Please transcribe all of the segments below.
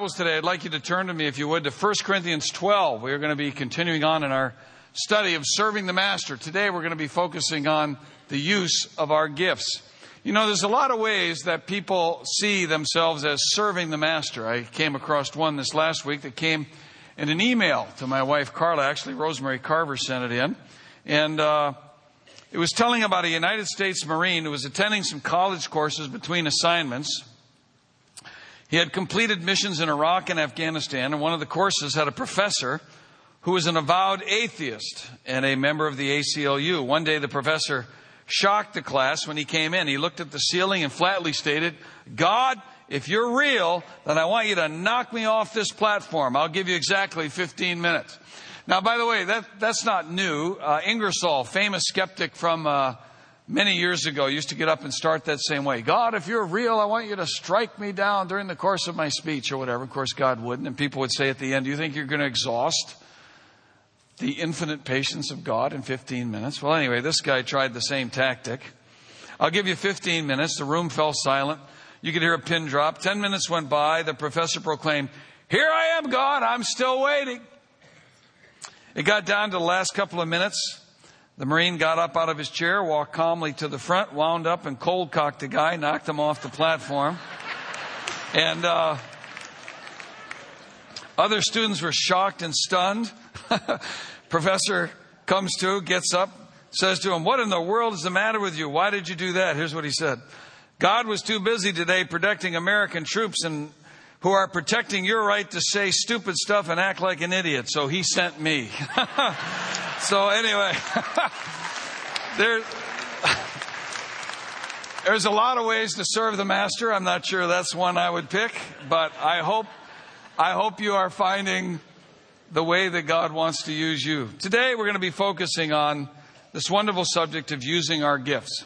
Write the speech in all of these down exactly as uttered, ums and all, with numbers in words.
Today, I'd like you to turn to me, if you would, to First Corinthians twelve. We are going to be continuing on in our study of serving the Master. Today, we're going to be focusing on the use of our gifts. You know, there's a lot of ways that people see themselves as serving the Master. I came across one this last week that came in an email to my wife, Carla. Actually, Rosemary Carver sent it in. And uh, it was telling about a United States Marine who was attending some college courses between assignments. He had completed missions in Iraq and Afghanistan, and one of the courses had a professor who was an avowed atheist and a member of the A C L U. One day the professor shocked the class when he came in. He looked at the ceiling and flatly stated, "God, if you're real, then I want you to knock me off this platform. I'll give you exactly fifteen minutes. Now, by the way, that that's not new. Uh, Ingersoll, famous skeptic from uh, many years ago, used to get up and start that same way. "God, if you're real, I want you to strike me down during the course of my speech," or whatever. Of course, God wouldn't. And people would say at the end, "Do you think you're going to exhaust the infinite patience of God in fifteen minutes? Well, anyway, this guy tried the same tactic. "I'll give you fifteen minutes. The room fell silent. You could hear a pin drop. Ten minutes went by. The professor proclaimed, "Here I am, God. I'm still waiting." It got down to the last couple of minutes. The Marine got up out of his chair, walked calmly to the front, wound up and cold cocked the guy, knocked him off the platform. And uh, other students were shocked and stunned. Professor comes to, gets up, says to him, "What in the world is the matter with you? Why did you do that?" Here's what he said. "God was too busy today protecting American troops and who are protecting your right to say stupid stuff and act like an idiot. So he sent me." So anyway, there, there's a lot of ways to serve the Master. I'm not sure that's one I would pick, but I hope, I hope you are finding the way that God wants to use you. Today we're going to be focusing on this wonderful subject of using our gifts.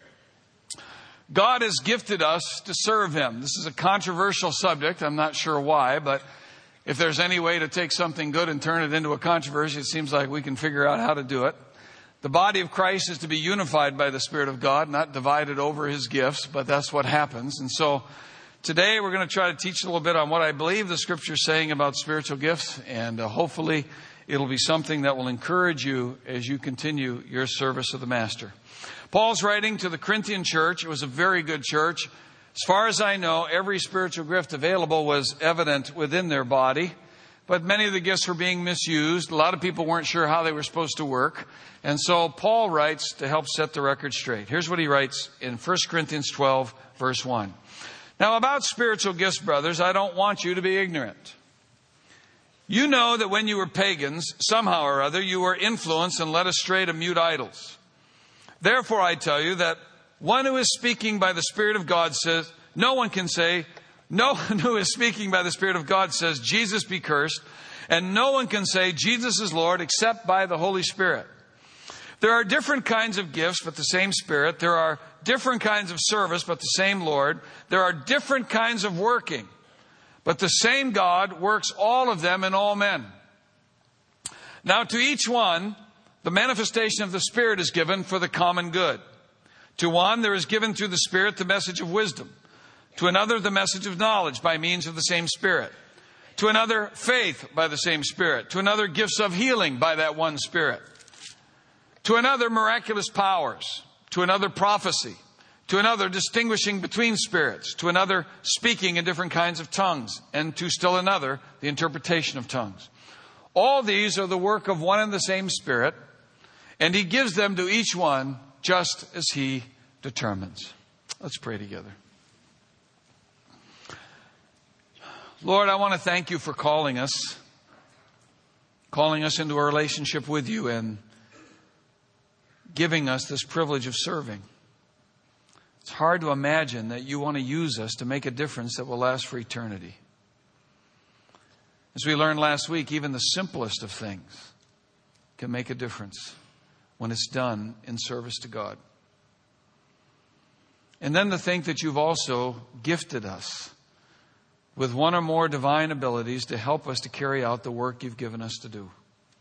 God has gifted us to serve Him. This is a controversial subject. I'm not sure why, but if there's any way to take something good and turn it into a controversy, it seems like we can figure out how to do it. The body of Christ is to be unified by the Spirit of God, not divided over His gifts, but that's what happens. And so today we're going to try to teach a little bit on what I believe the Scripture is saying about spiritual gifts, and uh, hopefully it'll be something that will encourage you as you continue your service of the Master. Paul's writing to the Corinthian church. It was a very good church. As far as I know, every spiritual gift available was evident within their body, but many of the gifts were being misused. A lot of people weren't sure how they were supposed to work. And so Paul writes to help set the record straight. Here's what he writes in First Corinthians twelve, verse one. "Now about spiritual gifts, brothers, I don't want you to be ignorant. You know that when you were pagans, somehow or other, you were influenced and led astray to mute idols. Therefore, I tell you that one who is speaking by the Spirit of God says, no one can say, no one who is speaking by the Spirit of God says, Jesus be cursed, and no one can say, Jesus is Lord, except by the Holy Spirit. There are different kinds of gifts, but the same Spirit. There are different kinds of service, but the same Lord. There are different kinds of working, but the same God works all of them in all men. Now to each one, the manifestation of the Spirit is given for the common good. To one, there is given through the Spirit the message of wisdom. To another, the message of knowledge by means of the same Spirit. To another, faith by the same Spirit. To another, gifts of healing by that one Spirit. To another, miraculous powers. To another, prophecy. To another, distinguishing between spirits. To another, speaking in different kinds of tongues. And to still another, the interpretation of tongues. All these are the work of one and the same Spirit, and He gives them to each one just as He determines." Let's pray together. Lord, I want to thank You for calling us, calling us into a relationship with You and giving us this privilege of serving. It's hard to imagine that You want to use us to make a difference that will last for eternity. As we learned last week, even the simplest of things can make a difference when it's done in service to God. And then to think that You've also gifted us with one or more divine abilities to help us to carry out the work You've given us to do.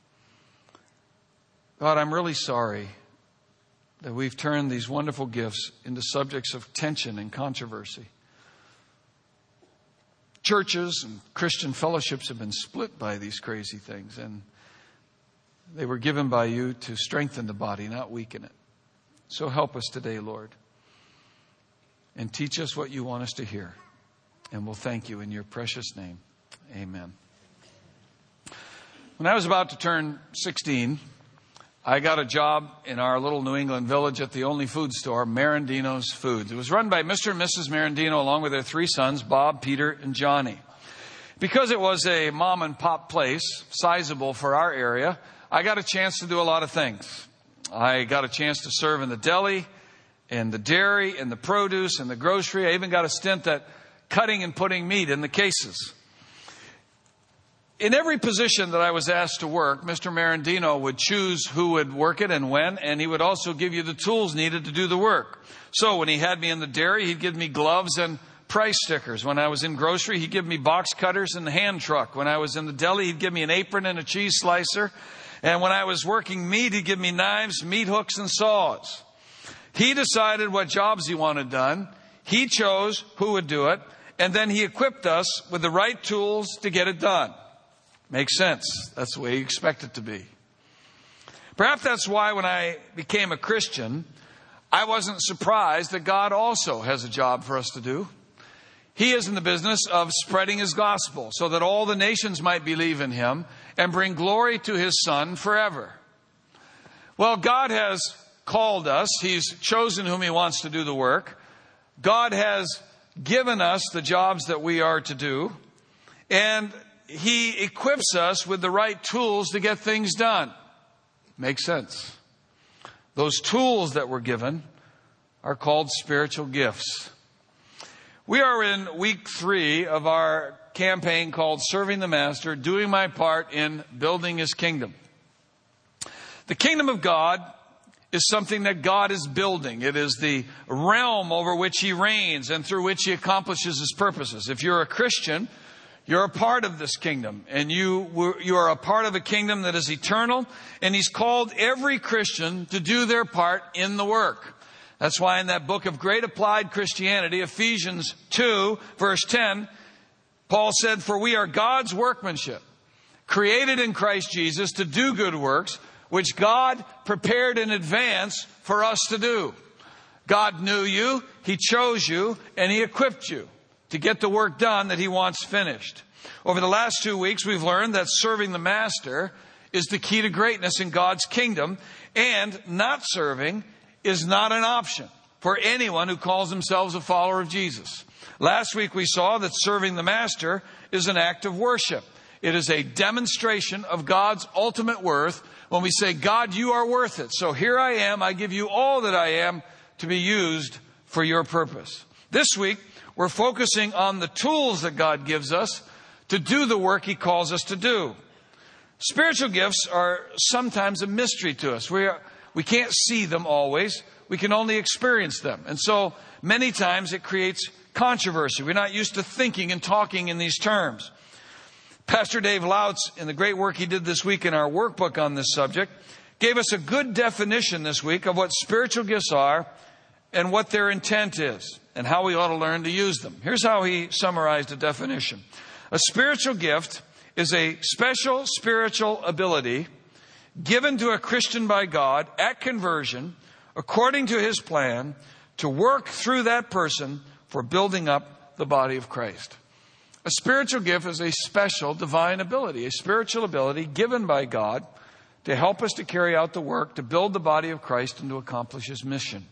God, I'm really sorry that we've turned these wonderful gifts into subjects of tension and controversy. churches and Christian fellowships have been split by these crazy things. And they were given by you to strengthen the body, not weaken it. So help us today, Lord. And teach us what you want us to hear. And we'll thank you in your precious name. Amen. When I was about to turn sixteen, I got a job in our little New England village at the only food store, Marandino's Foods. It was run by Mister and Missus Marandino along with their three sons, Bob, Peter, and Johnny. Because it was a mom and pop place, sizable for our area, I got a chance to do a lot of things. I got a chance to serve in the deli, and the dairy, and the produce, and the grocery. I even got a stint at cutting and putting meat in the cases. In every position that I was asked to work, Mister Marandino would choose who would work it and when, and he would also give you the tools needed to do the work. So when he had me in the dairy, he'd give me gloves and price stickers. When I was in grocery, he'd give me box cutters and a hand truck. When I was in the deli, he'd give me an apron and a cheese slicer. And when I was working meat, he'd give me knives, meat hooks, and saws. He decided what jobs he wanted done. He chose who would do it. And then he equipped us with the right tools to get it done. Makes sense. That's the way you expect it to be. Perhaps that's why when I became a Christian, I wasn't surprised that God also has a job for us to do. He is in the business of spreading his gospel so that all the nations might believe in him and bring glory to his Son forever. Well, God has called us. He's chosen whom he wants to do the work. God has given us the jobs that we are to do. And he equips us with the right tools to get things done. Makes sense. Those tools that we're given are called spiritual gifts. We are in week three of our campaign called Serving the Master, Doing My Part in Building His Kingdom. The kingdom of God is something that God is building. It is the realm over which he reigns and through which he accomplishes his purposes. If you're a Christian, you're a part of this kingdom, and you, you are a part of a kingdom that is eternal, and he's called every Christian to do their part in the work. That's why in that book of great applied Christianity, Ephesians two, verse ten, Paul said, "For we are God's workmanship, created in Christ Jesus to do good works, which God prepared in advance for us to do." God knew you, he chose you, and he equipped you to get the work done that he wants finished. Over the last two weeks, we've learned that serving the master is the key to greatness in God's kingdom, and not serving is not an option for anyone who calls themselves a follower of Jesus. Last week, we saw that serving the master is an act of worship. It is a demonstration of God's ultimate worth when we say, "God, you are worth it. So here I am. I give you all that I am to be used for your purpose." This week, we're focusing on the tools that God gives us to do the work he calls us to do. Spiritual gifts are sometimes a mystery to us. We are, we can't see them always. We can only experience them. And so many times it creates controversy. We're not used to thinking and talking in these terms. Pastor Dave Lautz, in the great work he did this week in our workbook on this subject, gave us a good definition this week of what spiritual gifts are and what their intent is, and how we ought to learn to use them. Here's how he summarized the definition. A spiritual gift is a special spiritual ability given to a Christian by God at conversion, according to his plan, to work through that person for building up the body of Christ. A spiritual gift is a special divine ability, a spiritual ability given by God to help us to carry out the work, to build the body of Christ and to accomplish his mission.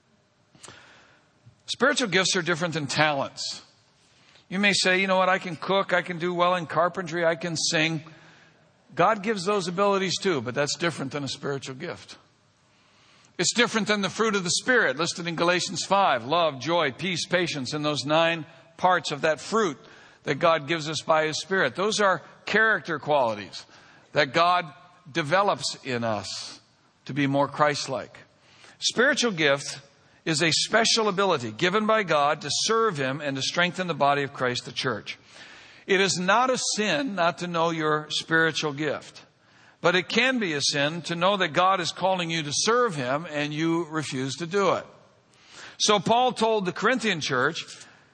Spiritual gifts are different than talents. You may say, you know what, I can cook, I can do well in carpentry, I can sing. God gives those abilities too, but that's different than a spiritual gift. It's different than the fruit of the Spirit listed in Galatians five. Love, joy, peace, patience, and those nine parts of that fruit that God gives us by his Spirit. Those are character qualities that God develops in us to be more Christ-like. Spiritual gift is a special ability given by God to serve him and to strengthen the body of Christ, the church. It is not a sin not to know your spiritual gift, but it can be a sin to know that God is calling you to serve him and you refuse to do it. So Paul told the Corinthian church,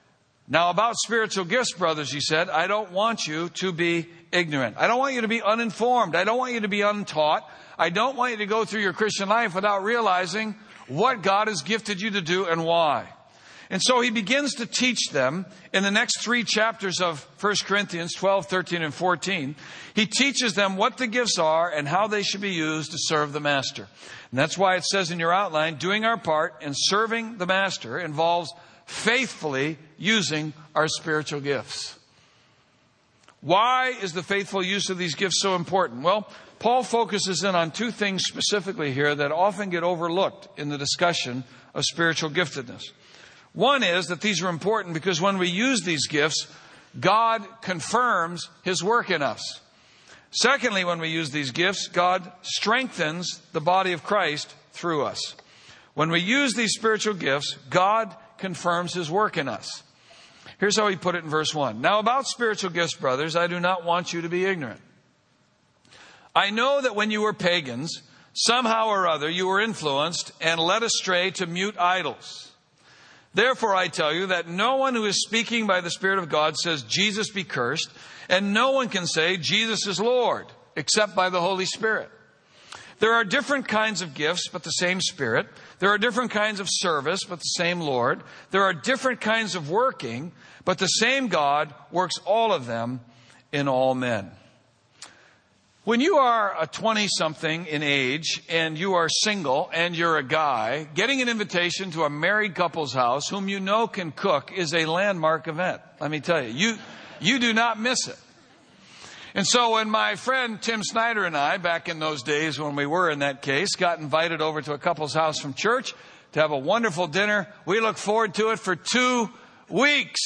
Now about spiritual gifts, brothers, he said, I don't want you to be ignorant. I don't want you to be uninformed. I don't want you to be untaught. I don't want you to go through your Christian life without realizing what God has gifted you to do and why. And so he begins to teach them in the next three chapters of First Corinthians twelve, thirteen, and fourteen. He teaches them what the gifts are and how they should be used to serve the master. And that's why it says in your outline, doing our part in serving the master involves faithfully using our spiritual gifts. Why is the faithful use of these gifts so important? Well, Paul focuses in on two things specifically here that often get overlooked in the discussion of spiritual giftedness. One is that these are important because when we use these gifts, God confirms His work in us. Secondly, when we use these gifts, God strengthens the body of Christ through us. When we use these spiritual gifts, God confirms His work in us. Here's how he put it in verse one. Now about spiritual gifts, brothers, I do not want you to be ignorant. I know that when you were pagans, somehow or other you were influenced and led astray to mute idols. Therefore, I tell you that no one who is speaking by the Spirit of God says, Jesus be cursed, and no one can say, Jesus is Lord, except by the Holy Spirit. There are different kinds of gifts, but the same Spirit. There are different kinds of service, but the same Lord. There are different kinds of working, but the same God works all of them in all men. When you are a twenty-something in age and you are single and you're a guy, getting an invitation to a married couple's house whom you know can cook is a landmark event. Let me tell you, you, you do not miss it. And so when my friend Tim Snyder and I, back in those days when we were in that case, got invited over to a couple's house from church to have a wonderful dinner, we look forward to it for two weeks.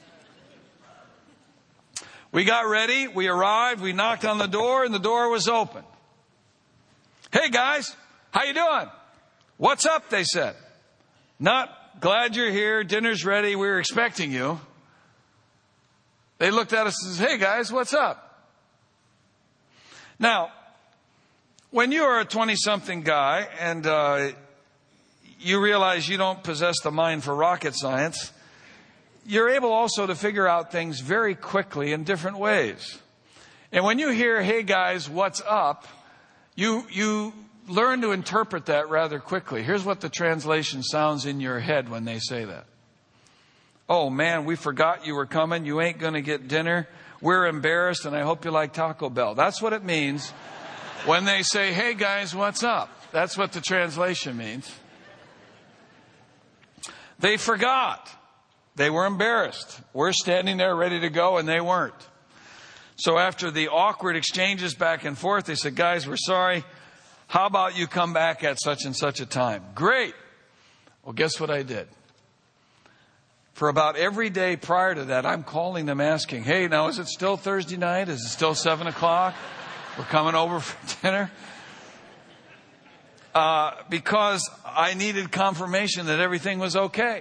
We got ready, we arrived, we knocked on the door, and the door was open. Hey guys, how you doing? What's up, they said. Not glad you're here, dinner's ready, we were expecting you. They looked at us and said, hey guys, what's up? Now, when you are a twenty-something guy and uh, you realize you don't possess the mind for rocket science, you're able also to figure out things very quickly in different ways. And when you hear, hey guys, what's up? You, you learn to interpret that rather quickly. Here's what the translation sounds in your head when they say that. Oh man, we forgot you were coming. You ain't going to get dinner. We're embarrassed and I hope you like Taco Bell. That's what it means when they say, hey guys, what's up? That's what the translation means. They forgot. They were embarrassed. We're standing there ready to go and they weren't. So after the awkward exchanges back and forth, they said, guys, we're sorry. How about you come back at such and such a time? Great. Well, guess what I did? For about every day prior to that, I'm calling them asking, hey, now is it still Thursday night? Is it still seven o'clock? We're coming over for dinner. Uh, because I needed confirmation that everything was okay.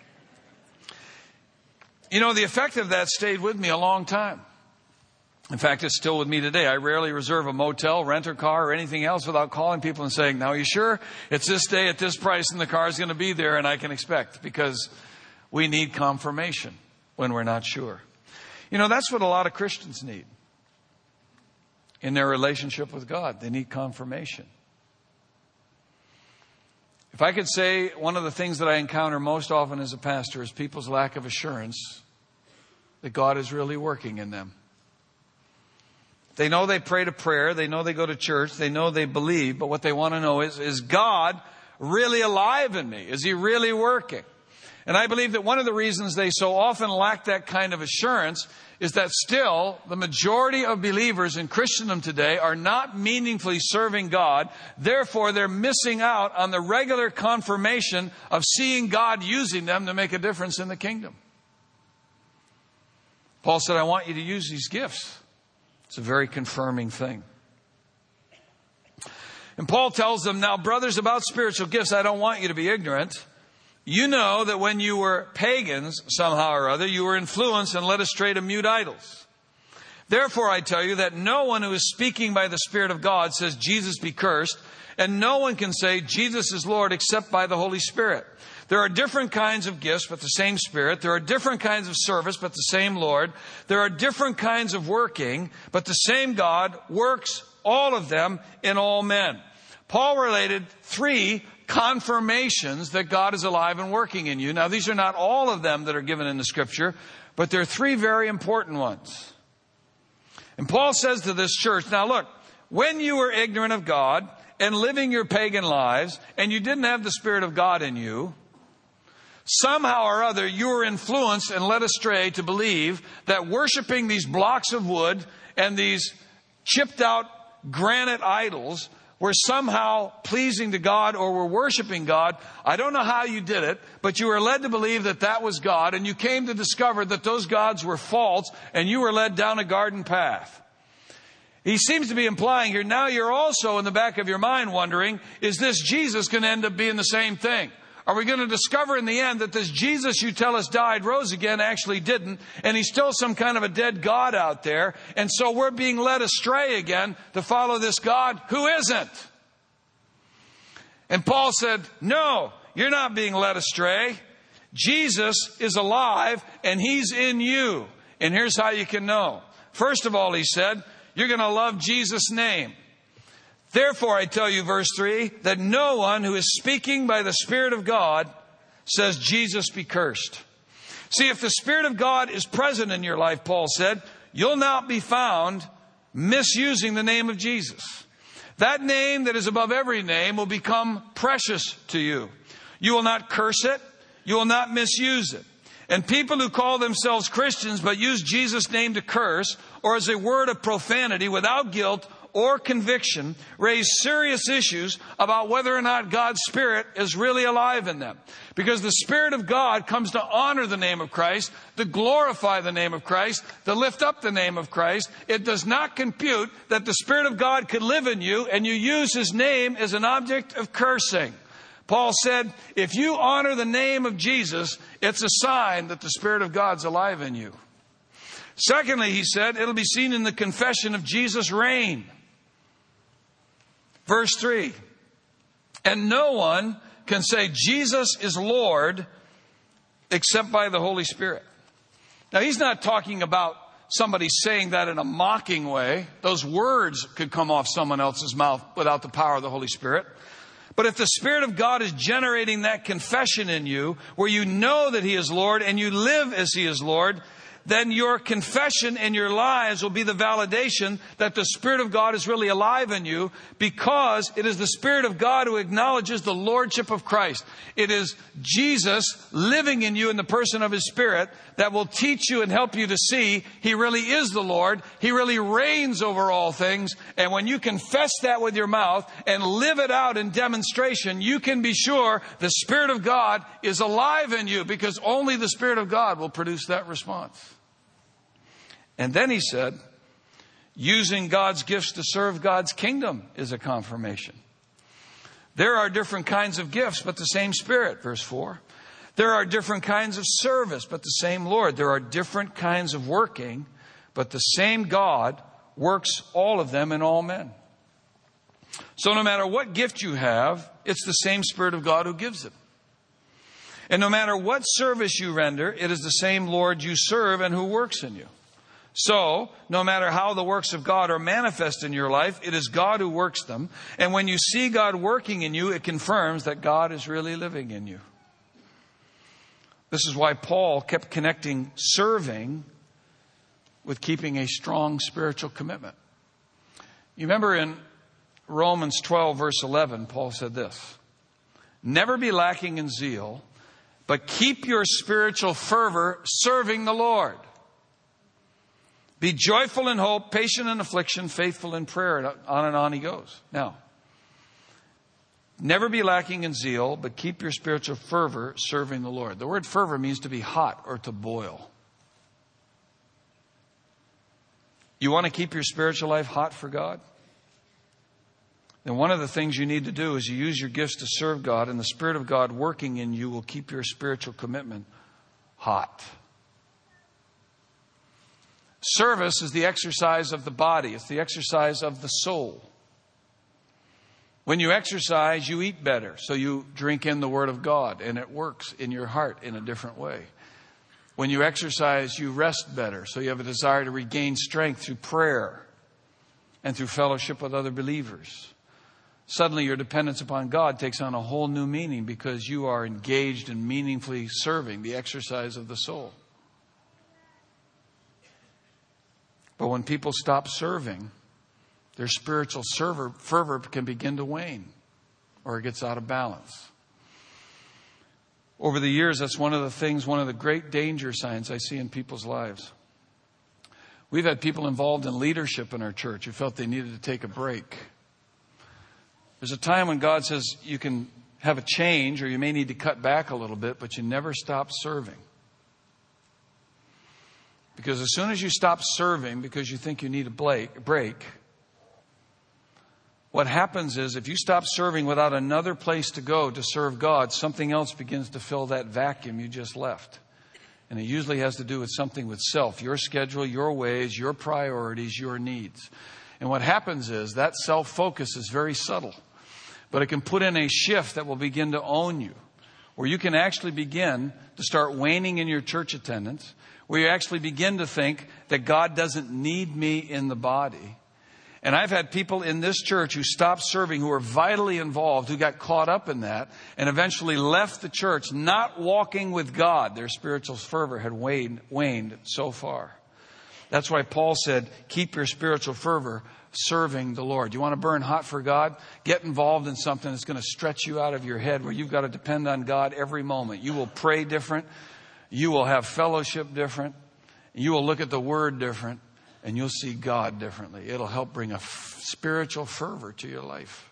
You know, the effect of that stayed with me a long time. In fact, it's still with me today. I rarely reserve a motel, rent a car, or anything else without calling people and saying, now, are you sure it's this day at this price and the car is going to be there and I can expect? Because we need confirmation when we're not sure. You know, that's what a lot of Christians need in their relationship with God. They need confirmation. If I could say one of the things that I encounter most often as a pastor is people's lack of assurance that God is really working in them. They know they prayed a prayer. They know they go to church. They know they believe. But what they want to know is, is God really alive in me? Is He really working? And I believe that one of the reasons they so often lack that kind of assurance is that still the majority of believers in Christendom today are not meaningfully serving God. Therefore, they're missing out on the regular confirmation of seeing God using them to make a difference in the kingdom. Paul said, I want you to use these gifts. It's a very confirming thing. And Paul tells them, now, brothers, about spiritual gifts, I don't want you to be ignorant. You know that when you were pagans, somehow or other, you were influenced and led astray to mute idols. Therefore, I tell you that no one who is speaking by the Spirit of God says, Jesus be cursed, and no one can say, Jesus is Lord, except by the Holy Spirit. There are different kinds of gifts, but the same Spirit. There are different kinds of service, but the same Lord. There are different kinds of working, but the same God works all of them in all men. Paul related three confirmations that God is alive and working in you. Now, these are not all of them that are given in the Scripture, but there are three very important ones. And Paul says to this church, now look, when you were ignorant of God and living your pagan lives, and you didn't have the Spirit of God in you, somehow or other you were influenced and led astray to believe that worshiping these blocks of wood and these chipped out granite idols were somehow pleasing to God or were worshiping God. I don't know how you did it, but you were led to believe that that was God, and you came to discover that those gods were false, and you were led down a garden path. He seems to be implying here, now you're also in the back of your mind wondering, is this Jesus going to end up being the same thing? Are we going to discover in the end that this Jesus you tell us died, rose again, actually didn't, and he's still some kind of a dead God out there, and so we're being led astray again to follow this God who isn't? And Paul said, no, you're not being led astray. Jesus is alive, and he's in you. And here's how you can know. First of all, he said, you're going to love Jesus' name. Therefore, I tell you, verse three, that no one who is speaking by the Spirit of God says, Jesus be cursed. See, if the Spirit of God is present in your life, Paul said, you'll not be found misusing the name of Jesus. That name that is above every name will become precious to you. You will not curse it. You will not misuse it. And people who call themselves Christians but use Jesus' name to curse or as a word of profanity without guilt or conviction raise serious issues about whether or not God's Spirit is really alive in them. Because the Spirit of God comes to honor the name of Christ, to glorify the name of Christ, to lift up the name of Christ. It does not compute that the Spirit of God could live in you and you use his name as an object of cursing. Paul said, if you honor the name of Jesus, it's a sign that the Spirit of God's alive in you. Secondly, he said, it'll be seen in the confession of Jesus' reign. Verse three, and no one can say Jesus is Lord except by the Holy Spirit. Now, he's not talking about somebody saying that in a mocking way. Those words could come off someone else's mouth without the power of the Holy Spirit. But if the Spirit of God is generating that confession in you, where you know that he is Lord and you live as he is Lord, then your confession and your lives will be the validation that the Spirit of God is really alive in you, because it is the Spirit of God who acknowledges the Lordship of Christ. It is Jesus living in you in the person of his Spirit that will teach you and help you to see he really is the Lord. He really reigns over all things. And when you confess that with your mouth and live it out in demonstration, you can be sure the Spirit of God is alive in you, because only the Spirit of God will produce that response. And then he said, using God's gifts to serve God's kingdom is a confirmation. There are different kinds of gifts, but the same Spirit, verse four. There are different kinds of service, but the same Lord. There are different kinds of working, but the same God works all of them in all men. So no matter what gift you have, it's the same Spirit of God who gives it. And no matter what service you render, it is the same Lord you serve and who works in you. So, no matter how the works of God are manifest in your life, it is God who works them. And when you see God working in you, it confirms that God is really living in you. This is why Paul kept connecting serving with keeping a strong spiritual commitment. You remember in Romans twelve, verse eleven, Paul said this, never be lacking in zeal, but keep your spiritual fervor serving the Lord. Be joyful in hope, patient in affliction, faithful in prayer. And on and on he goes. Now, never be lacking in zeal, but keep your spiritual fervor serving the Lord. The word fervor means to be hot or to boil. You want to keep your spiritual life hot for God? Then one of the things you need to do is you use your gifts to serve God, and the Spirit of God working in you will keep your spiritual commitment hot. Service is the exercise of the body. It's the exercise of the soul. When you exercise, you eat better. So you drink in the Word of God, and it works in your heart in a different way. When you exercise, you rest better. So you have a desire to regain strength through prayer and through fellowship with other believers. Suddenly your dependence upon God takes on a whole new meaning because you are engaged in meaningfully serving the exercise of the soul. But when people stop serving, their spiritual fervor, fervor can begin to wane, or it gets out of balance. Over the years, that's one of the things, one of the great danger signs I see in people's lives. We've had people involved in leadership in our church who felt they needed to take a break. There's a time when God says you can have a change, or you may need to cut back a little bit, but you never stop serving. Because as soon as you stop serving because you think you need a break, what happens is if you stop serving without another place to go to serve God, something else begins to fill that vacuum you just left. And it usually has to do with something with self, your schedule, your ways, your priorities, your needs. And what happens is that self-focus is very subtle, but it can put in a shift that will begin to own you, where you can actually begin to start waning in your church attendance, where you actually begin to think that God doesn't need me in the body. And I've had people in this church who stopped serving, who were vitally involved, who got caught up in that, and eventually left the church, not walking with God. Their spiritual fervor had waned, waned so far. That's why Paul said, keep your spiritual fervor serving the Lord. You want to burn hot for God? Get involved in something that's going to stretch you out of your head, where you've got to depend on God every moment. You will pray different. You will have fellowship different. You will look at the Word different. And you'll see God differently. It'll help bring a f- spiritual fervor to your life.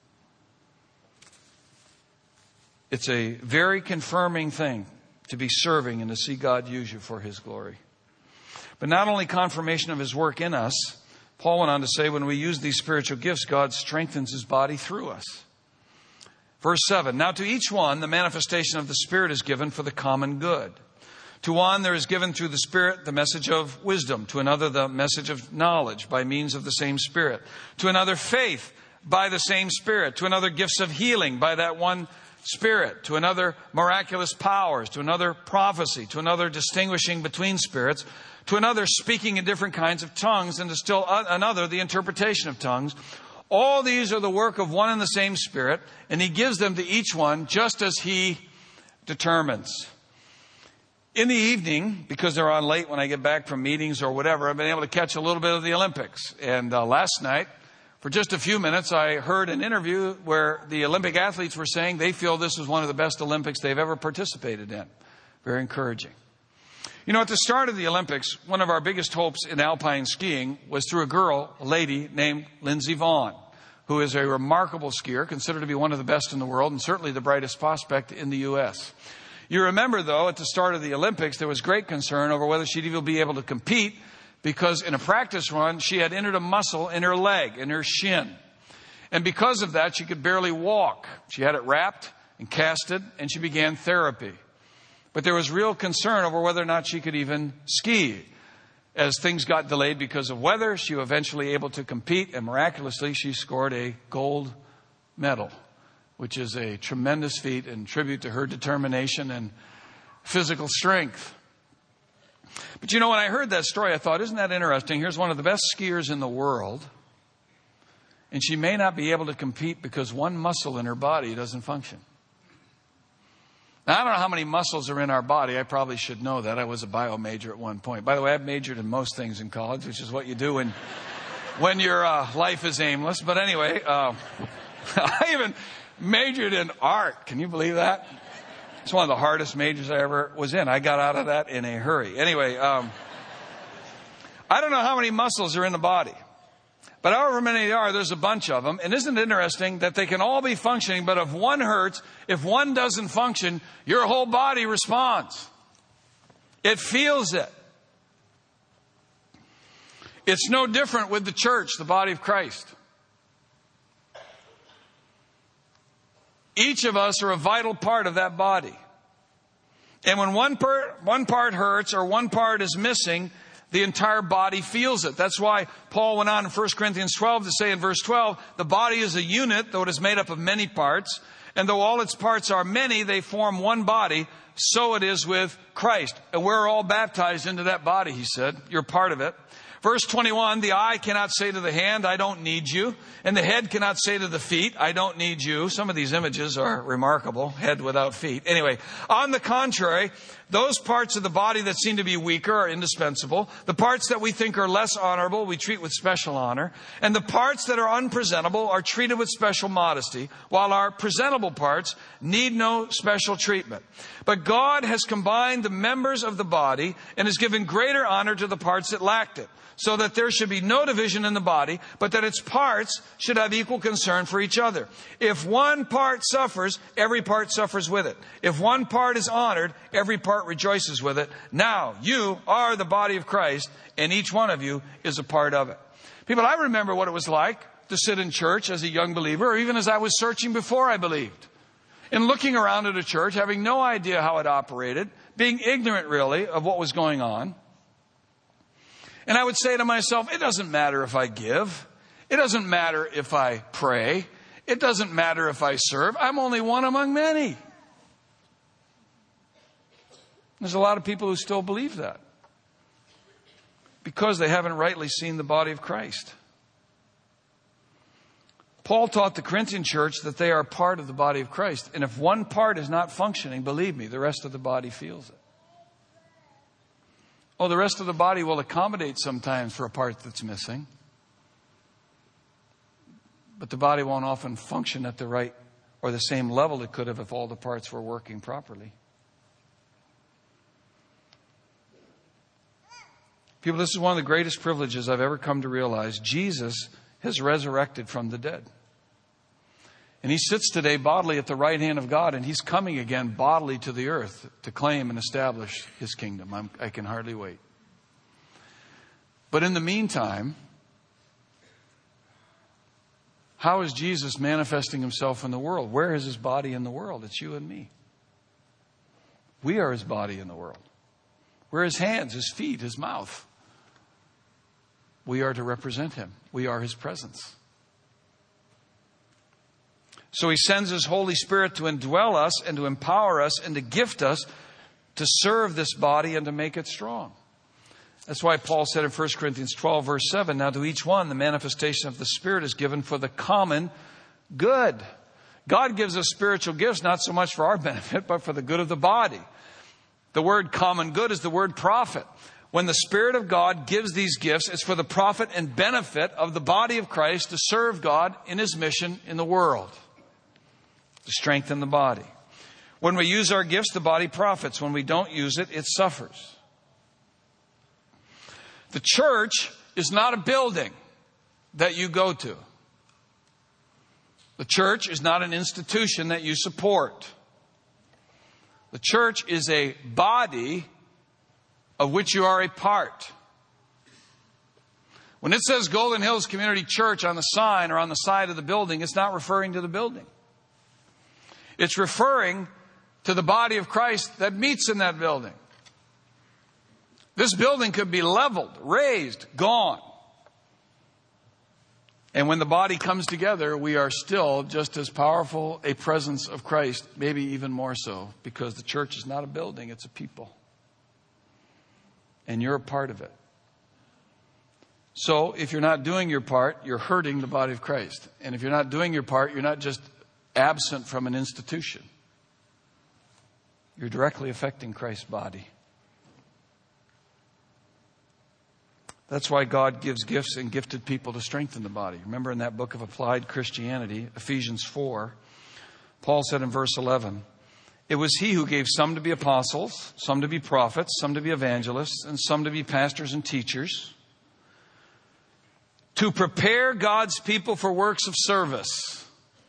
It's a very confirming thing to be serving and to see God use you for His glory. But not only confirmation of His work in us, Paul went on to say when we use these spiritual gifts, God strengthens His body through us. Verse seven, now to each one the manifestation of the Spirit is given for the common good. To one there is given through the Spirit the message of wisdom. To another the message of knowledge by means of the same Spirit. To another faith by the same Spirit. To another gifts of healing by that one Spirit. To another miraculous powers. To another prophecy. To another distinguishing between spirits. To another speaking in different kinds of tongues. And to still another the interpretation of tongues. All these are the work of one and the same Spirit. And He gives them to each one just as He determines. In the evening, because they're on late when I get back from meetings or whatever, I've been able to catch a little bit of the Olympics. And uh, last night, for just a few minutes, I heard an interview where the Olympic athletes were saying they feel this is one of the best Olympics they've ever participated in. Very encouraging. You know, at the start of the Olympics, one of our biggest hopes in alpine skiing was through a girl, a lady named Lindsey Vonn, who is a remarkable skier, considered to be one of the best in the world and certainly the brightest prospect in the U S You remember, though, at the start of the Olympics, there was great concern over whether she'd even be able to compete because in a practice run, she had injured a muscle in her leg, in her shin. And because of that, she could barely walk. She had it wrapped and casted, and she began therapy. But there was real concern over whether or not she could even ski. As things got delayed because of weather, she was eventually able to compete, and miraculously, she scored a gold medal, which is a tremendous feat and tribute to her determination and physical strength. But you know, when I heard that story, I thought, isn't that interesting? Here's one of the best skiers in the world, and she may not be able to compete because one muscle in her body doesn't function. Now, I don't know how many muscles are in our body. I probably should know that. I was a bio major at one point. By the way, I majored in most things in college, which is what you do when, when your uh, life is aimless. But anyway, uh, I even majored in art. Can you believe that? It's one of the hardest majors I ever was in. I got out of that in a hurry. Anyway, um, I don't know how many muscles are in the body, but however many there are, there's a bunch of them. And isn't it interesting that they can all be functioning, but if one hurts, if one doesn't function, your whole body responds. It feels it. It's no different with the church, the body of Christ. Each of us are a vital part of that body. And when one part, one part hurts or one part is missing, the entire body feels it. That's why Paul went on in First Corinthians twelve to say in verse twelve, the body is a unit, though it is made up of many parts. And though all its parts are many, they form one body. So it is with Christ. And we're all baptized into that body, he said. You're part of it. Verse twenty-one, the eye cannot say to the hand, I don't need you. And the head cannot say to the feet, I don't need you. Some of these images are remarkable. Head without feet. Anyway, on the contrary, those parts of the body that seem to be weaker are indispensable. The parts that we think are less honorable, we treat with special honor. And the parts that are unpresentable are treated with special modesty, while our presentable parts need no special treatment. But God has combined the members of the body and has given greater honor to the parts that lacked it, so that there should be no division in the body, but that its parts should have equal concern for each other. If one part suffers, every part suffers with it. If one part is honored, every part rejoices with it. Now, you are the body of Christ, and each one of you is a part of it. People, I remember what it was like to sit in church as a young believer, or even as I was searching before I believed. And looking around at a church, having no idea how it operated, being ignorant, really, of what was going on. And I would say to myself, it doesn't matter if I give. It doesn't matter if I pray. It doesn't matter if I serve. I'm only one among many. There's a lot of people who still believe that because they haven't rightly seen the body of Christ. Paul taught the Corinthian church that they are part of the body of Christ. And if one part is not functioning, believe me, the rest of the body feels it. Oh, the rest of the body will accommodate sometimes for a part that's missing. But the body won't often function at the right or the same level it could have if all the parts were working properly. People, this is one of the greatest privileges I've ever come to realize. Jesus has resurrected from the dead. And he sits today bodily at the right hand of God, and he's coming again bodily to the earth to claim and establish his kingdom. I'm, I can hardly wait. But in the meantime, how is Jesus manifesting himself in the world? Where is his body in the world? It's you and me. We are his body in the world. We're his hands, his feet, his mouth. We are to represent him. We are his presence. So he sends his Holy Spirit to indwell us and to empower us and to gift us to serve this body and to make it strong. That's why Paul said in First Corinthians twelve, verse seven, now to each one the manifestation of the Spirit is given for the common good. God gives us spiritual gifts not so much for our benefit, but for the good of the body. The word common good is the word profit. When the Spirit of God gives these gifts, it's for the profit and benefit of the body of Christ to serve God in his mission in the world, to strengthen the body. When we use our gifts, the body profits. When we don't use it, it suffers. The church is not a building that you go to. The church is not an institution that you support. The church is a body of which you are a part. When it says Golden Hills Community Church on the sign or on the side of the building, it's not referring to the building. It's referring to the body of Christ that meets in that building. This building could be leveled, raised, gone. And when the body comes together, we are still just as powerful a presence of Christ, maybe even more so, because the church is not a building, it's a people. And you're a part of it. So if you're not doing your part, you're hurting the body of Christ. And if you're not doing your part, you're not just absent from an institution. You're directly affecting Christ's body. That's why God gives gifts and gifted people to strengthen the body. Remember in that book of Applied Christianity, Ephesians four, Paul said in verse eleven, it was he who gave some to be apostles, some to be prophets, some to be evangelists, and some to be pastors and teachers, to prepare God's people for works of service,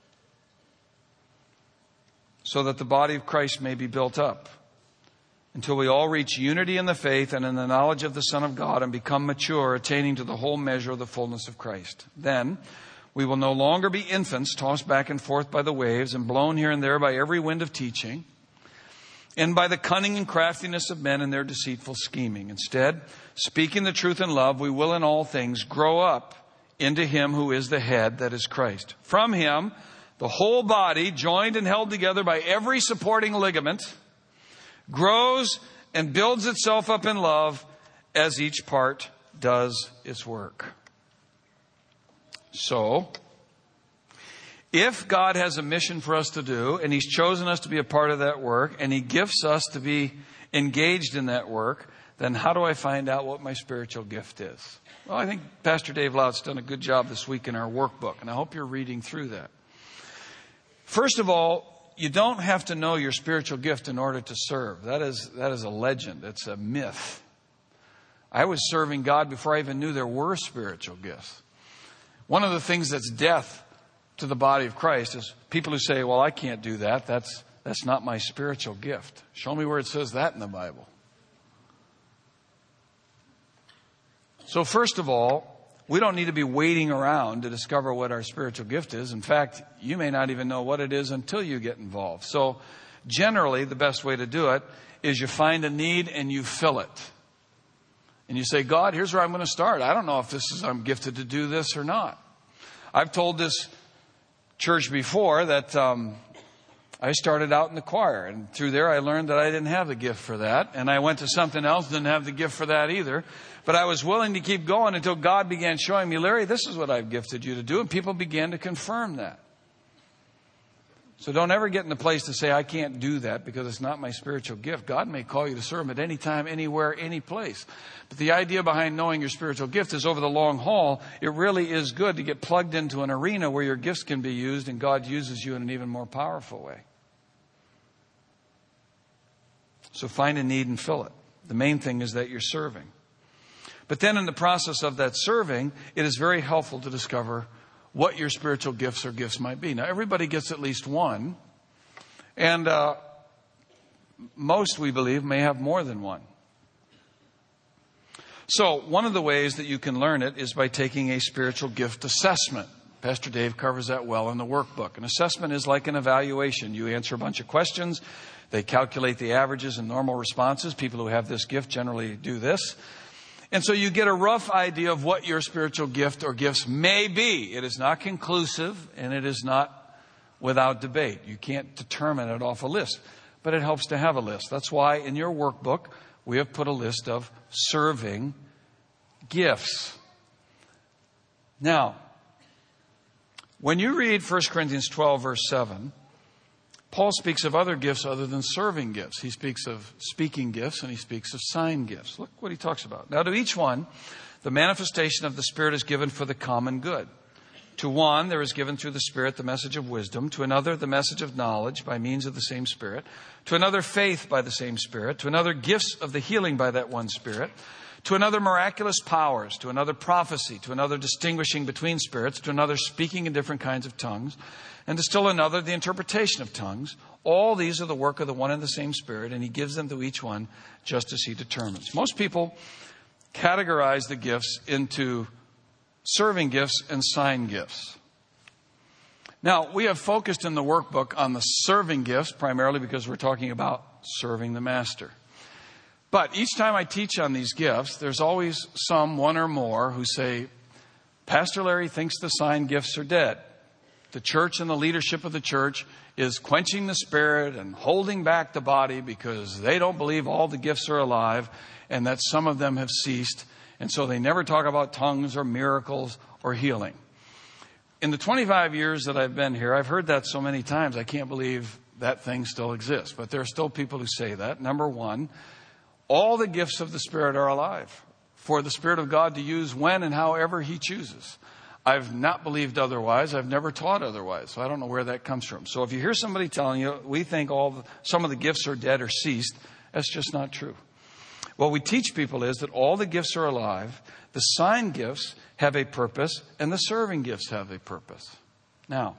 so that the body of Christ may be built up, until we all reach unity in the faith and in the knowledge of the Son of God and become mature, attaining to the whole measure of the fullness of Christ. Then we will no longer be infants, tossed back and forth by the waves and blown here and there by every wind of teaching. and by the cunning and craftiness of men and their deceitful scheming. Instead, speaking the truth in love, we will in all things grow up into Him who is the head, that is Christ. From Him, the whole body, joined and held together by every supporting ligament, grows and builds itself up in love as each part does its work. So, if God has a mission for us to do, and He's chosen us to be a part of that work, and He gifts us to be engaged in that work, then how do I find out what my spiritual gift is? Well, I think Pastor Dave Loud's done a good job this week in our workbook, and I hope you're reading through that. First of all, you don't have to know your spiritual gift in order to serve. That is, that is a legend. It's a myth. I was serving God before I even knew there were spiritual gifts. One of the things that's death to the body of Christ is people who say, well, I can't do that. That's, that's not my spiritual gift. Show me where it says that in the Bible. So first of all, we don't need to be waiting around to discover what our spiritual gift is. In fact, you may not even know what it is until you get involved. So generally, the best way to do it is you find a need and you fill it. And you say, God, here's where I'm going to start. I don't know if this is, I'm gifted to do this or not. I've told this church before that um, I started out in the choir, and through there I learned that I didn't have the gift for that, and I went to something else, didn't have the gift for that either, but I was willing to keep going until God began showing me, Larry, this is what I've gifted you to do, and people began to confirm that. So don't ever get in the place to say, I can't do that because it's not my spiritual gift. God may call you to serve Him at any time, anywhere, any place. But the idea behind knowing your spiritual gift is over the long haul, it really is good to get plugged into an arena where your gifts can be used and God uses you in an even more powerful way. So find a need and fill it. The main thing is that you're serving. But then in the process of that serving, it is very helpful to discover what your spiritual gifts or gifts might be. Now, everybody gets at least one. And uh, most, we believe, may have more than one. So one of the ways that you can learn it is by taking a spiritual gift assessment. Pastor Dave covers that well in the workbook. An assessment is like an evaluation. You answer a bunch of questions. They calculate the averages and normal responses. People who have this gift generally do this. And so you get a rough idea of what your spiritual gift or gifts may be. It is not conclusive and it is not without debate. You can't determine it off a list, but it helps to have a list. That's why in your workbook, we have put a list of serving gifts. Now, when you read First Corinthians twelve, verse seven, Paul speaks of other gifts other than serving gifts. He speaks of speaking gifts and he speaks of sign gifts. Look what he talks about. Now to each one, the manifestation of the Spirit is given for the common good. To one, there is given through the Spirit the message of wisdom. To another, the message of knowledge by means of the same Spirit. To another, faith by the same Spirit. To another, gifts of the healing by that one Spirit. To another, miraculous powers. To another, prophecy. To another, distinguishing between spirits. To another, speaking in different kinds of tongues. And to still another, the interpretation of tongues. All these are the work of the one and the same Spirit, and He gives them to each one just as He determines. Most people categorize the gifts into serving gifts and sign gifts. Now, we have focused in the workbook on the serving gifts, primarily because we're talking about serving the Master. But each time I teach on these gifts, there's always some, one or more, who say, Pastor Larry thinks the sign gifts are dead. The church and the leadership of the church is quenching the Spirit and holding back the body because they don't believe all the gifts are alive and that some of them have ceased. And so they never talk about tongues or miracles or healing. In the twenty-five years that I've been here, I've heard that so many times, I can't believe that thing still exists. But there are still people who say that. Number one, all the gifts of the Spirit are alive for the Spirit of God to use when and however He chooses. I've not believed otherwise. I've never taught otherwise. So I don't know where that comes from. So if you hear somebody telling you, we think all the, some of the gifts are dead or ceased, that's just not true. What we teach people is that all the gifts are alive. The sign gifts have a purpose and the serving gifts have a purpose. Now,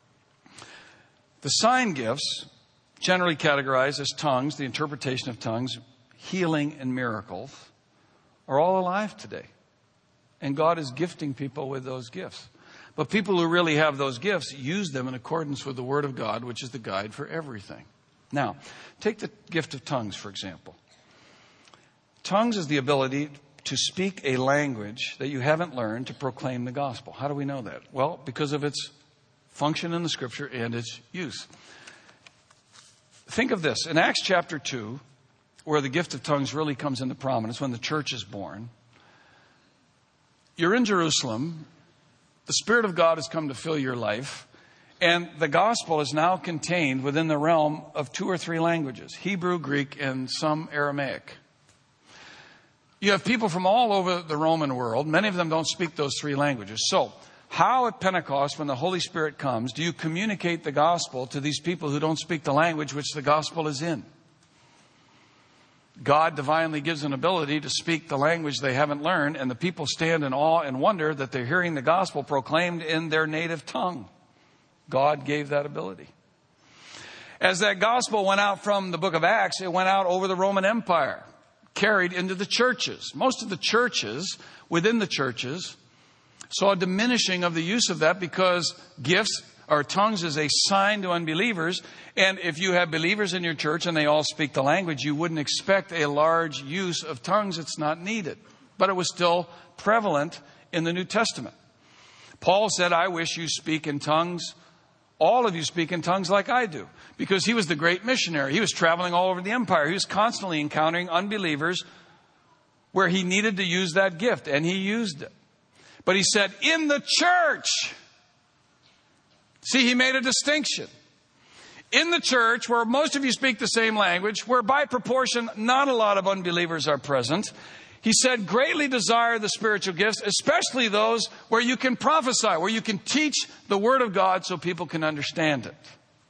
the sign gifts, generally categorized as tongues, the interpretation of tongues, healing and miracles, are all alive today. And God is gifting people with those gifts. But people who really have those gifts use them in accordance with the Word of God, which is the guide for everything. Now, take the gift of tongues, for example. Tongues is the ability to speak a language that you haven't learned to proclaim the gospel. How do we know that? Well, because of its function in the Scripture and its use. Think of this. In Acts chapter two, where the gift of tongues really comes into prominence, when the church is born, you're in Jerusalem, the Spirit of God has come to fill your life, and the gospel is now contained within the realm of two or three languages, Hebrew, Greek, and some Aramaic. You have people from all over the Roman world. Many of them don't speak those three languages. So, how at Pentecost, when the Holy Spirit comes, do you communicate the gospel to these people who don't speak the language which the gospel is in? God divinely gives an ability to speak the language they haven't learned, and the people stand in awe and wonder that they're hearing the gospel proclaimed in their native tongue. God gave that ability. As that gospel went out from the book of Acts, it went out over the Roman Empire, carried into the churches. Most of the churches, within the churches, saw a diminishing of the use of that because gifts or tongues is a sign to unbelievers. And if you have believers in your church and they all speak the language, you wouldn't expect a large use of tongues. It's not needed. But it was still prevalent in the New Testament. Paul said, I wish you speak in tongues. All of you speak in tongues like I do. Because he was the great missionary. He was traveling all over the empire. He was constantly encountering unbelievers where he needed to use that gift. And he used it. But he said, in the church. See, he made a distinction. In the church, where most of you speak the same language, where by proportion not a lot of unbelievers are present, he said, greatly desire the spiritual gifts, especially those where you can prophesy, where you can teach the Word of God so people can understand it.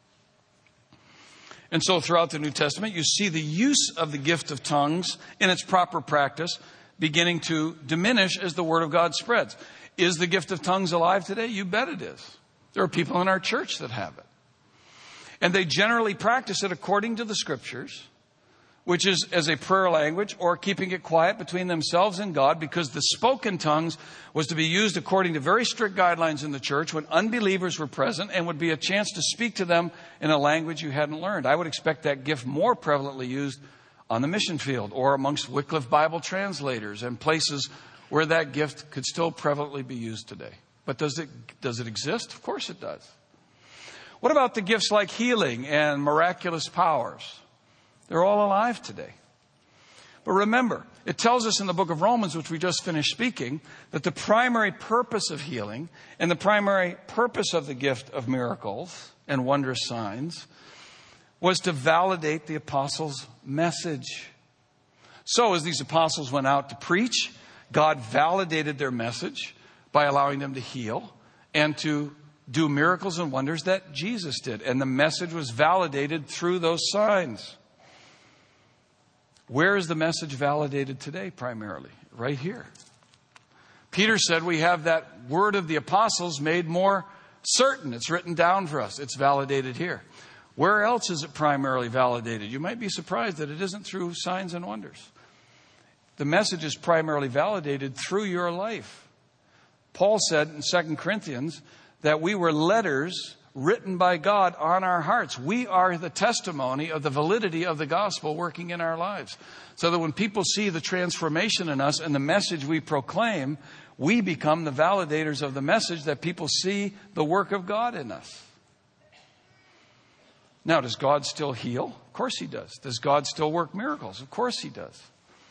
And so throughout the New Testament, you see the use of the gift of tongues in its proper practice beginning to diminish as the Word of God spreads. Is the gift of tongues alive today? You bet it is. There are people in our church that have it. And they generally practice it according to the Scriptures, which is as a prayer language or keeping it quiet between themselves and God, because the spoken tongues was to be used according to very strict guidelines in the church when unbelievers were present and would be a chance to speak to them in a language you hadn't learned. I would expect that gift more prevalently used on the mission field or amongst Wycliffe Bible translators and places where that gift could still prevalently be used today. But does it, does it exist? Of course it does. What about the gifts like healing and miraculous powers? They're all alive today. But remember, it tells us in the book of Romans, which we just finished speaking, that the primary purpose of healing and the primary purpose of the gift of miracles and wondrous signs was to validate the apostles' message. So as these apostles went out to preach, God validated their message by allowing them to heal and to do miracles and wonders that Jesus did. And the message was validated through those signs. Where is the message validated today primarily? Right here. Peter said we have that word of the apostles made more certain. It's written down for us. It's validated here. Where else is it primarily validated? You might be surprised that it isn't through signs and wonders. The message is primarily validated through your life. Paul said in Second Corinthians that we were letters written by God on our hearts. We are the testimony of the validity of the gospel working in our lives. So that when people see the transformation in us and the message we proclaim, we become the validators of the message that people see the work of God in us. Now, does God still heal? Of course he does. Does God still work miracles? Of course he does.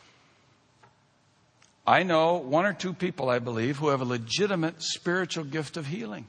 I know one or two people, I believe, who have a legitimate spiritual gift of healing.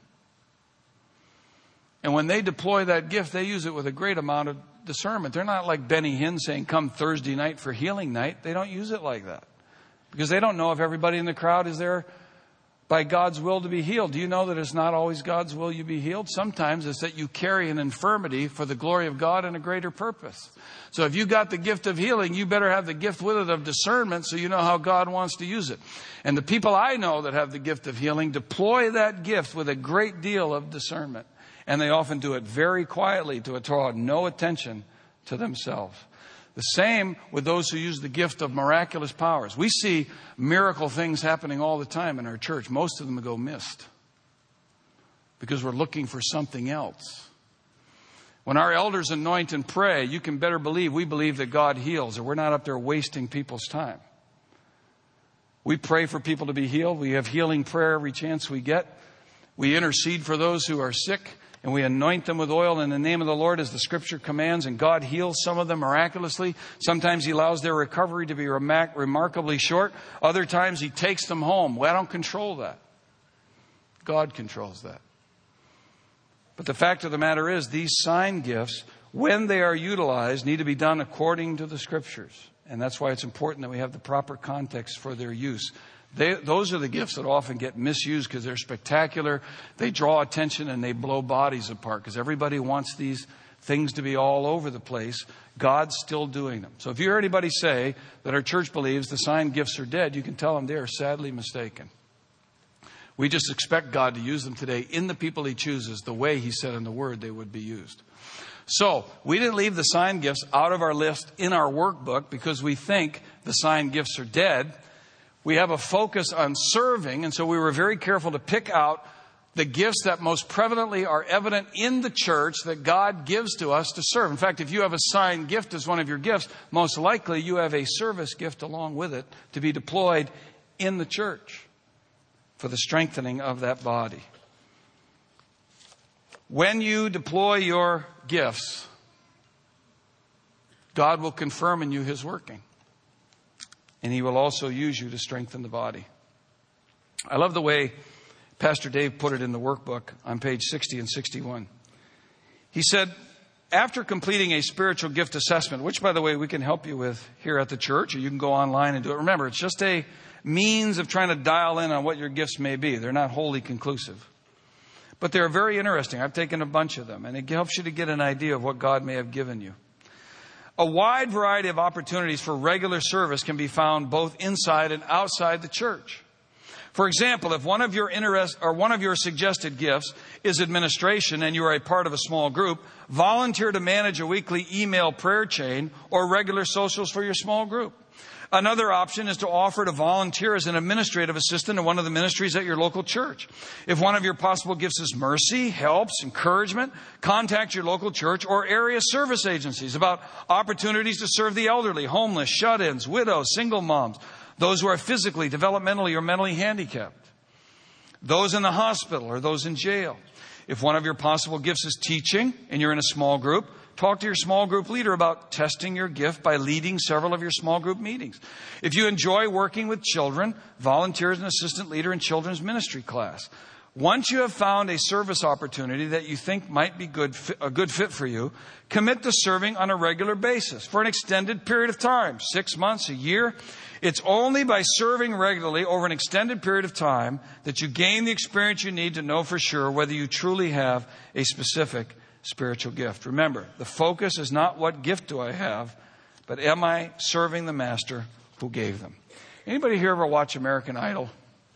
And when they deploy that gift, they use it with a great amount of discernment. They're not like Benny Hinn saying, come Thursday night for healing night. They don't use it like that. Because they don't know if everybody in the crowd is there by God's will to be healed. Do you know that it's not always God's will you be healed? Sometimes it's that you carry an infirmity for the glory of God and a greater purpose. So if you got the gift of healing, you better have the gift with it of discernment so you know how God wants to use it. And the people I know that have the gift of healing deploy that gift with a great deal of discernment. And they often do it very quietly to draw no attention to themselves. The same with those who use the gift of miraculous powers. We see miracle things happening all the time in our church. Most of them go missed because we're looking for something else. When our elders anoint and pray, you can better believe we believe that God heals, or we're not up there wasting people's time. We pray for people to be healed. We have healing prayer every chance we get. We intercede for those who are sick, and we anoint them with oil in the name of the Lord as the Scripture commands, and God heals some of them miraculously. Sometimes He allows their recovery to be remar- remarkably short. Other times He takes them home. Well, I don't control that. God controls that. But the fact of the matter is, these sign gifts, when they are utilized, need to be done according to the Scriptures. And that's why it's important that we have the proper context for their use. They, those are the gifts that often get misused because they're spectacular. They draw attention and they blow bodies apart because everybody wants these things to be all over the place. God's still doing them. So if you hear anybody say that our church believes the sign gifts are dead, you can tell them they are sadly mistaken. We just expect God to use them today in the people He chooses the way He said in the Word they would be used. So we didn't leave the sign gifts out of our list in our workbook because we think the sign gifts are dead. We have a focus on serving, and so we were very careful to pick out the gifts that most prevalently are evident in the church that God gives to us to serve. In fact, if you have a sign gift as one of your gifts, most likely you have a service gift along with it to be deployed in the church for the strengthening of that body. When you deploy your gifts, God will confirm in you His working. And He will also use you to strengthen the body. I love the way Pastor Dave put it in the workbook on page sixty and sixty-one. He said, after completing a spiritual gift assessment, which, by the way, we can help you with here at the church, or you can go online and do it. Remember, it's just a means of trying to dial in on what your gifts may be. They're not wholly conclusive. But they're very interesting. I've taken a bunch of them, and it helps you to get an idea of what God may have given you. A wide variety of opportunities for regular service can be found both inside and outside the church. For example, if one of your interest or one of your suggested gifts is administration and you are a part of a small group, volunteer to manage a weekly email prayer chain or regular socials for your small group. Another option is to offer to volunteer as an administrative assistant in one of the ministries at your local church. If one of your possible gifts is mercy, helps, encouragement, contact your local church or area service agencies about opportunities to serve the elderly, homeless, shut-ins, widows, single moms, those who are physically, developmentally, or mentally handicapped, those in the hospital or those in jail. If one of your possible gifts is teaching and you're in a small group, talk to your small group leader about testing your gift by leading several of your small group meetings. If you enjoy working with children, volunteer as an assistant leader in children's ministry class. Once you have found a service opportunity that you think might be good, a good fit for you, commit to serving on a regular basis for an extended period of time, six months, a year. It's only by serving regularly over an extended period of time that you gain the experience you need to know for sure whether you truly have a specific spiritual gift. Remember, the focus is not what gift do I have, but am I serving the Master who gave them? Anybody here ever watch American Idol?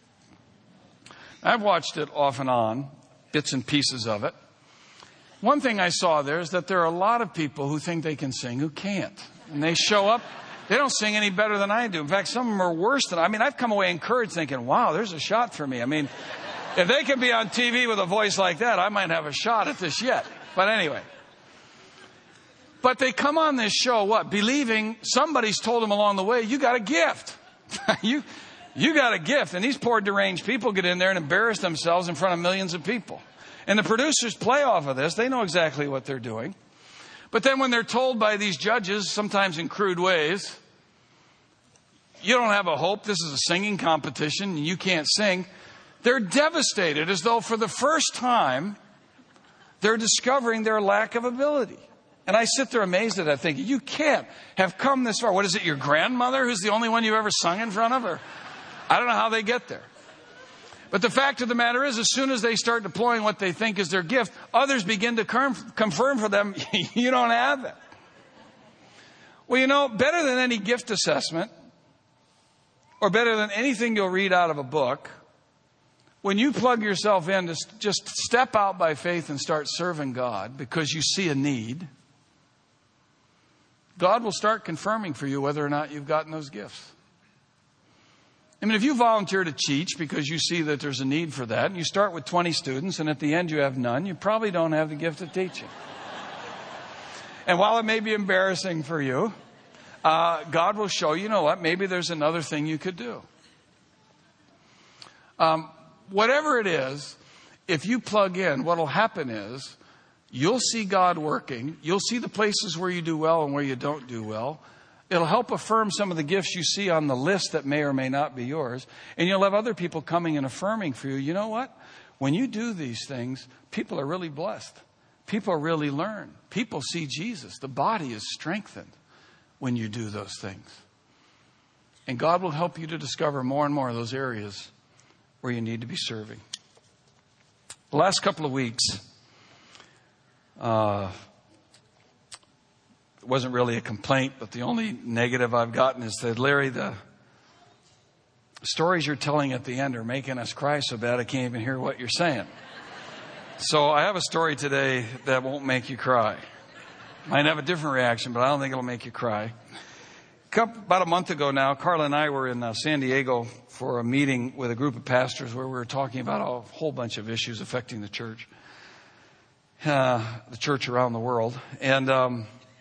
I've watched it off and on, bits and pieces of it. One thing I saw there is that there are a lot of people who think they can sing who can't. And they show up, they don't sing any better than I do. In fact, some of them are worse than I. I mean, I've come away encouraged thinking, wow, there's a shot for me. I mean, if they can be on T V with a voice like that, I might have a shot at this yet. But anyway. But they come on this show, what? Believing somebody's told them along the way, you got a gift. you, you got a gift. And these poor deranged people get in there and embarrass themselves in front of millions of people. And the producers play off of this. They know exactly what they're doing. But then when they're told by these judges, sometimes in crude ways, you don't have a hope, this is a singing competition, and you can't sing, they're devastated as though for the first time, they're discovering their lack of ability. And I sit there amazed at that thinking, you can't have come this far. What is it, your grandmother who's the only one you've ever sung in front of? Or I don't know how they get there. But the fact of the matter is, as soon as they start deploying what they think is their gift, others begin to confirm for them, you don't have that. Well, you know, better than any gift assessment, or better than anything you'll read out of a book, when you plug yourself in to just step out by faith and start serving God because you see a need, God will start confirming for you whether or not you've gotten those gifts. I mean, if you volunteer to teach because you see that there's a need for that, and you start with twenty students and at the end you have none, you probably don't have the gift of teaching. And while it may be embarrassing for you, uh, God will show you, you know what, maybe there's another thing you could do. Um, whatever it is, if you plug in, what will happen is you'll see God working. You'll see the places where you do well and where you don't do well. It'll help affirm some of the gifts you see on the list that may or may not be yours. And you'll have other people coming and affirming for you. You know what? When you do these things, people are really blessed. People really learn. People see Jesus. The body is strengthened when you do those things. And God will help you to discover more and more of those areas where you need to be serving. The last couple of weeks, uh, it wasn't really a complaint, but the only negative I've gotten is that, Larry, the stories you're telling at the end are making us cry so bad I can't even hear what you're saying. So I have a story today that won't make you cry. Might have a different reaction, but I don't think it'll make you cry. About a month ago now, Carla and I were in uh, San Diego for a meeting with a group of pastors where we were talking about a whole bunch of issues affecting the church, uh, the church around the world. And um,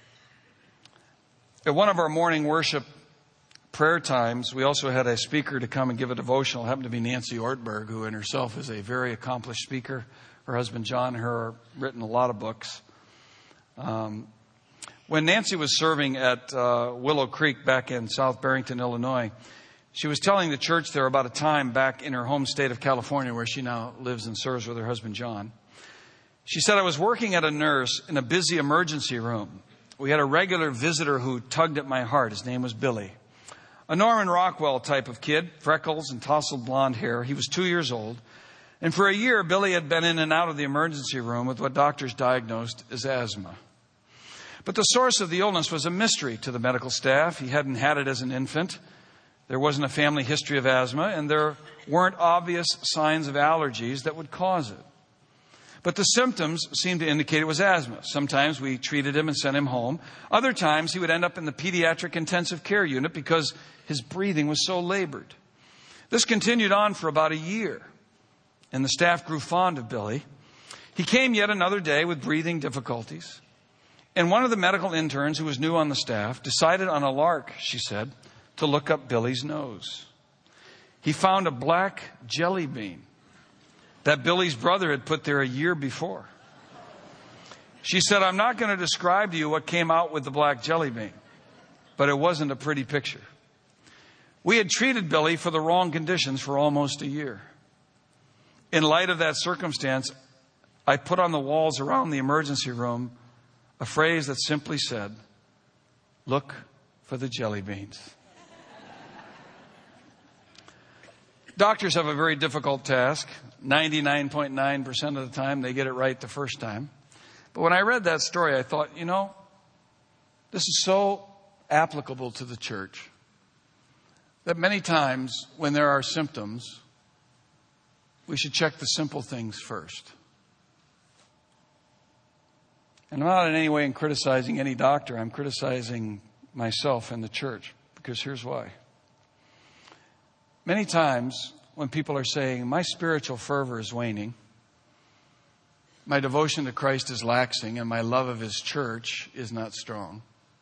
at one of our morning worship prayer times, we also had a speaker to come and give a devotional. It happened to be Nancy Ortberg, who in herself is a very accomplished speaker. Her husband, John, and her have written a lot of books. Um, when Nancy was serving at uh, Willow Creek back in South Barrington, Illinois, she was telling the church there about a time back in her home state of California where she now lives and serves with her husband, John. She said, I was working at a nurse in a busy emergency room. We had a regular visitor who tugged at my heart. His name was Billy. A Norman Rockwell type of kid, freckles and tousled blonde hair. He was two years old. And for a year, Billy had been in and out of the emergency room with what doctors diagnosed as asthma. But the source of the illness was a mystery to the medical staff. He hadn't had it as an infant. There wasn't a family history of asthma, and there weren't obvious signs of allergies that would cause it. But the symptoms seemed to indicate it was asthma. Sometimes we treated him and sent him home. Other times he would end up in the pediatric intensive care unit because his breathing was so labored. This continued on for about a year, and the staff grew fond of Billy. He came yet another day with breathing difficulties. And one of the medical interns who was new on the staff decided on a lark, she said, to look up Billy's nose. He found a black jelly bean that Billy's brother had put there a year before. She said, I'm not going to describe to you what came out with the black jelly bean, but it wasn't a pretty picture. We had treated Billy for the wrong conditions for almost a year. In light of that circumstance, I put on the walls around the emergency room a phrase that simply said, look for the jelly beans. Doctors have a very difficult task. ninety-nine point nine percent of the time, they get it right the first time. But when I read that story, I thought, you know, this is so applicable to the church that many times when there are symptoms, we should check the simple things first. And I'm not in any way in criticizing any doctor. I'm criticizing myself and the church, because here's why. Many times when people are saying, my spiritual fervor is waning, my devotion to Christ is laxing, and my love of His church is not strong.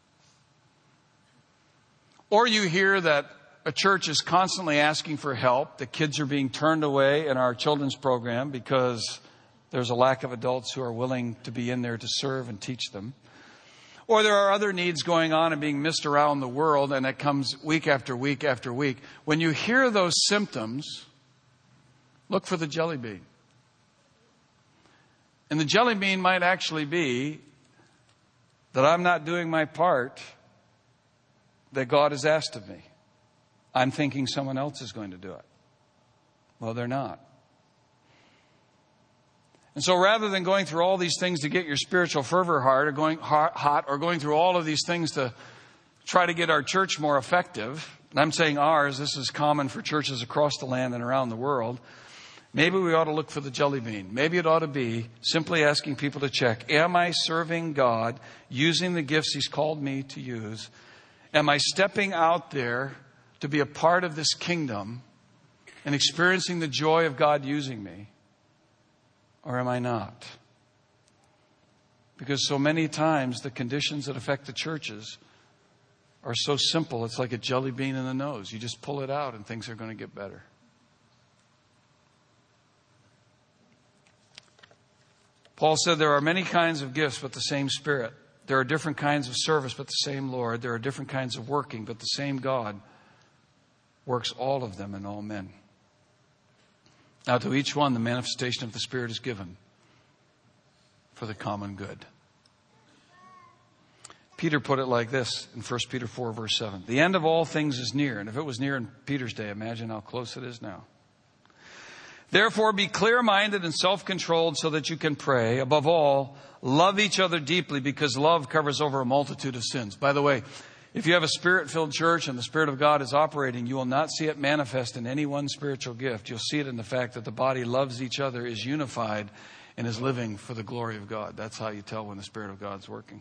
Or you hear that a church is constantly asking for help. The kids are being turned away in our children's program because there's a lack of adults who are willing to be in there to serve and teach them. Or there are other needs going on and being missed around the world, and it comes week after week after week. When you hear those symptoms, look for the jelly bean. And the jelly bean might actually be that I'm not doing my part that God has asked of me. I'm thinking someone else is going to do it. Well, they're not. And so rather than going through all these things to get your spiritual fervor hard or going hot or going through all of these things to try to get our church more effective, and I'm saying ours, this is common for churches across the land and around the world, maybe we ought to look for the jelly bean. Maybe it ought to be simply asking people to check, am I serving God using the gifts He's called me to use? Am I stepping out there to be a part of this kingdom and experiencing the joy of God using me? Or am I not? Because so many times the conditions that affect the churches are so simple. It's like a jelly bean in the nose. You just pull it out and things are going to get better. Paul said there are many kinds of gifts, but the same Spirit. There are different kinds of service, but the same Lord. There are different kinds of working, but the same God works all of them in all men. Now to each one, the manifestation of the Spirit is given for the common good. Peter put it like this in First Peter four, verse seven. The end of all things is near. And if it was near in Peter's day, imagine how close it is now. Therefore, be clear-minded and self-controlled so that you can pray. Above all, love each other deeply because love covers over a multitude of sins. By the way, if you have a Spirit-filled church and the Spirit of God is operating, you will not see it manifest in any one spiritual gift. You'll see it in the fact that the body loves each other, is unified, and is living for the glory of God. That's how you tell when the Spirit of God's working.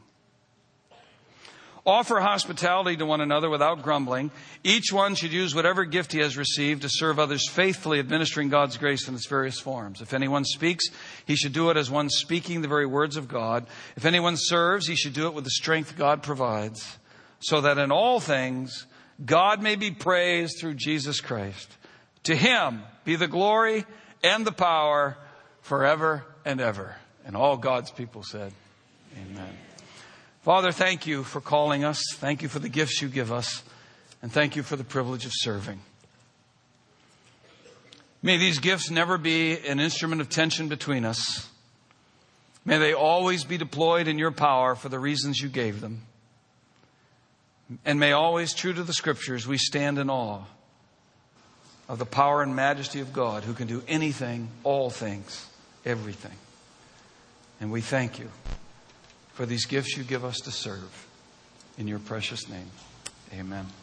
Offer hospitality to one another without grumbling. Each one should use whatever gift he has received to serve others faithfully, administering God's grace in its various forms. If anyone speaks, he should do it as one speaking the very words of God. If anyone serves, he should do it with the strength God provides, so that in all things God may be praised through Jesus Christ. To him be the glory and the power forever and ever. And all God's people said, amen. Father, thank you for calling us. Thank you for the gifts you give us. And thank you for the privilege of serving. May these gifts never be an instrument of tension between us. May they always be deployed in your power for the reasons you gave them. And may always, true to the Scriptures, we stand in awe of the power and majesty of God who can do anything, all things, everything. And we thank you for these gifts you give us to serve. In your precious name, amen.